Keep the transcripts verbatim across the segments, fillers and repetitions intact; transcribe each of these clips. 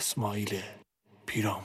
اسماعیل پیرامون.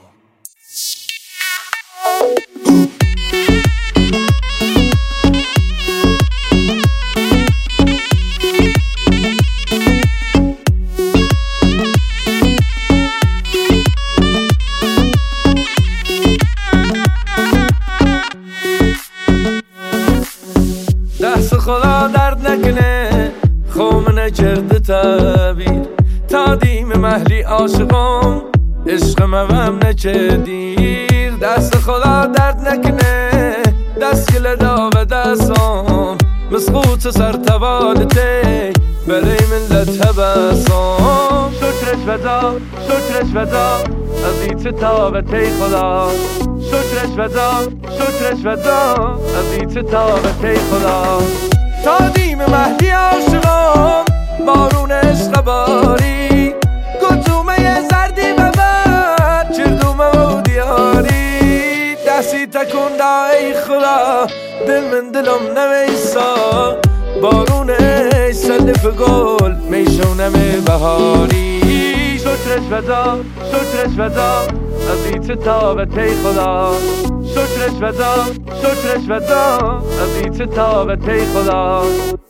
دست خدا درد نکنه خوم نکرده تعبیر تا دیم محلی عاشقم عشق موام نکردیر. دست خدا درد نکنه دست گله دا و دستم مسقوط سر توالته برای ملت هبسم. شکرش ودا شکرش ودا از ایت تابته خدا. شکرش ودا شکرش ودا از ایت تابته خدا. تا دیم محلی عاشقم بارون عشق باری گتومه زردی ببر چردومه و دیاری. دستی تکون دا ای خدا دل من دلم نمیسا بارون سلف گل میشونم بهاری. شکرش ودا شکرش ودا از ایت تابته خدا. شکرش ودا شکرش ودا از ایت تابته خدا.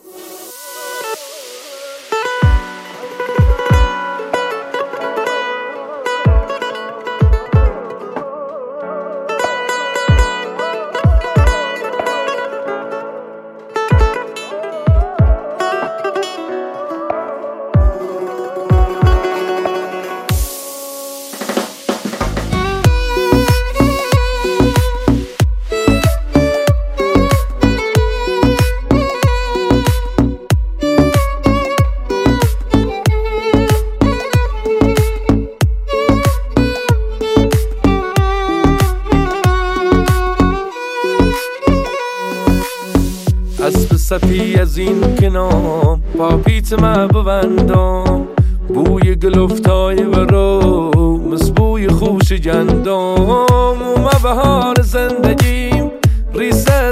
اسب سپی از این کنام پاپیت ما ببندم بوی گلفتای و رو مثل بوی خوش جندم. اومه بهار زندگیم ریسه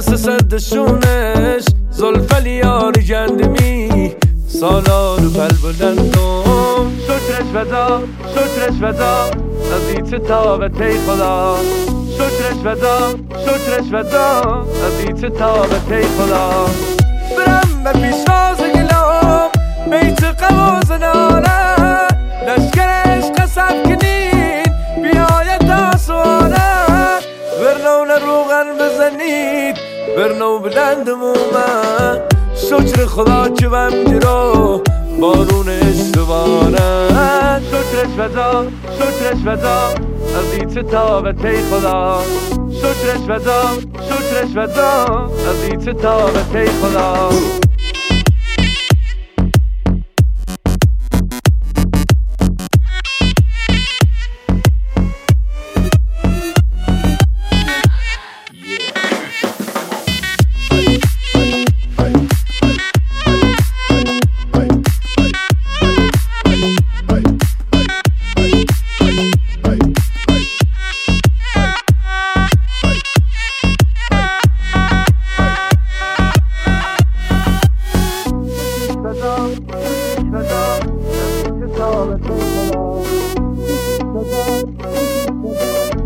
سدشونش زلف لیار جندمی سالار پل بلندم. شکرش ودا شکرش ودا از ایت تابته خدا. شکرش ودا شکرش ودا از ایت تابته خدا. برم به پیشواز گلام بیت قواز ناره لشکرش قصد کنین بیایه تا سواره. برنو روغن بزنید برنو بلند مومن شکر خدا که بم گرو بارون اشتواره. شکرش ودا شکرش ودا از ایت تابته خدا. شکرش ودا شکرش ودا از ایت تابته خدا.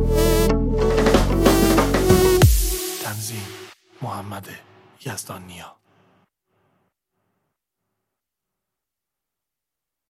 تنظیم محمد یزدانیا.